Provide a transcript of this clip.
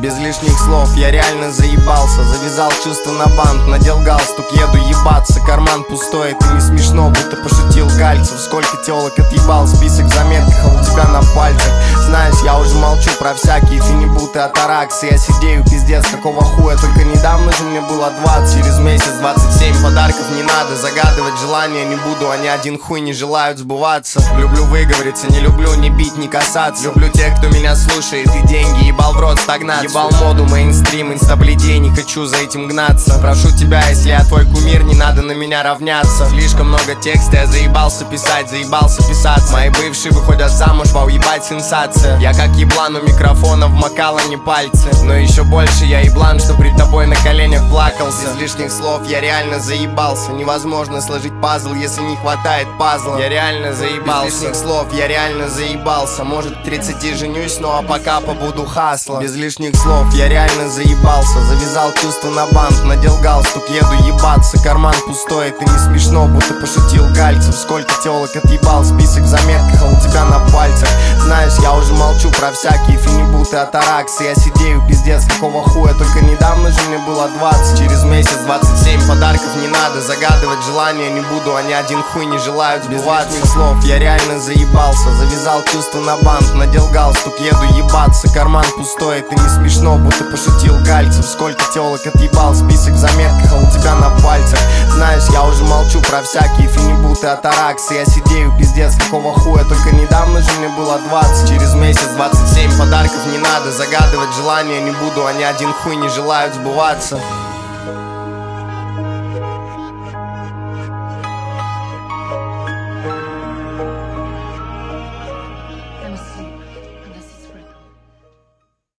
Без лишних слов я реально заебался. Завязал чувства на бант, надел галстук, еду ебаться. Карман пустой, это не смешно, будто пошутил Гальцев. Сколько телок отъебал, список в заметках, а у тебя на пальцах. Знаешь, я уже молчу про всякие фенибуты, атараксы. Я сидею, пиздец, какого хуя. Только недавно же мне было 20, через месяц 27. Подарков не надо, загадывать желания не буду. Они один хуй не желают сбываться. Люблю выговориться, не люблю ни бить, ни касаться. Люблю тех, кто меня слушает, и деньги ебал в рот стагнацию. Ебал моду, мейнстрим, инстаблидей, не хочу за этим гнаться. Прошу тебя, если я твой кумир, не надо на меня равняться. Слишком много текста, я заебался писать, заебался писаться. Мои бывшие выходят замуж, вау, ебать сенсация. Я как еблан у микрофона, вмокала не пальцы. Но еще больше я еблан, что пред тобой на коленях плакался. Без лишних слов я реально заебался. Невозможно сложить пазл, если не хватает пазла. Я реально заебался. Без лишних слов я реально заебался. Может к 30 женюсь, ну а пока побуду хасло. Без лишних слов я реально заебался. Завязал чувства на бант, надел галстук, еду ебаться. Карман пустой, это не смешно, будто пошутил Гальцев. Сколько телок отъебал, список в заметках, а у тебя на пальцах. Знаешь, я уже молчу про всякие фенибуты, атараксы. Я сидею, пиздец, какого хуя. Только недавно же мне было 20, через месяц 27. Подарков не надо, загадывать желания не буду. Они один хуй не желают сбываться. Без лишних слов я реально заебался. Завязал чувства на бант, надел галстук, еду ебаться. Карман пустой, это не смешно, будто пошутил Гальцев. Сколько телок отъебал, список в заметках, а у тебя на пальцах. Знаешь, я уже молчу про всякие фенибуты, атараксы. Я сидею, пиздец, какого хуя. Только недавно же мне было 20, через месяц 27. Подарков не надо, загадывать желания не буду. Они один хуй не желают сбываться.